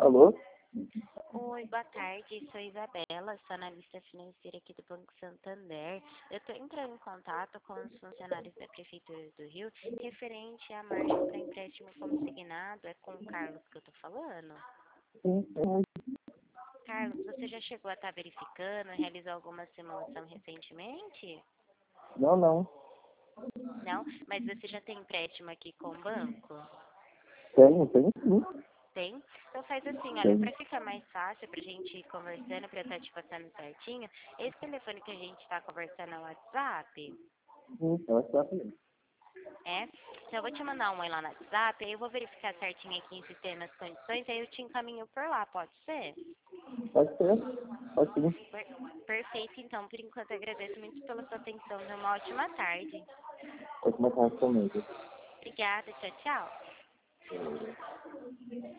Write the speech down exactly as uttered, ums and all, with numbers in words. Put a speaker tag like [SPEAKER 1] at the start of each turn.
[SPEAKER 1] Alô?
[SPEAKER 2] Oi, boa tarde. Sou Isabela, sou analista financeira aqui do Banco Santander. Eu estou entrando em contato com os funcionários da Prefeitura do Rio referente à margem para empréstimo consignado. É com o Carlos que eu estou falando?
[SPEAKER 1] Sim, sim.
[SPEAKER 2] Carlos, você já chegou a estar verificando, realizou alguma simulação recentemente?
[SPEAKER 1] Não, não.
[SPEAKER 2] Não? Mas você já tem empréstimo aqui com o banco?
[SPEAKER 1] Tenho, tenho sim.
[SPEAKER 2] Tem? Então faz assim, olha,
[SPEAKER 1] Tenho.
[SPEAKER 2] para ficar mais fácil, para a gente ir conversando, para eu estar te passando certinho, esse telefone que a gente está conversando é o WhatsApp?
[SPEAKER 1] Sim, eu acho que é assim.
[SPEAKER 2] É? Então eu vou te mandar um oi lá no WhatsApp, aí eu vou verificar certinho aqui em sistema as condições, aí eu te encaminho por lá, pode ser?
[SPEAKER 1] Pode ser. Pode sim.
[SPEAKER 2] Per- Perfeito, então, por enquanto eu agradeço muito pela sua atenção, tenha uma ótima tarde.
[SPEAKER 1] Pode marcar comigo.
[SPEAKER 2] Obrigada, tchau, tchau.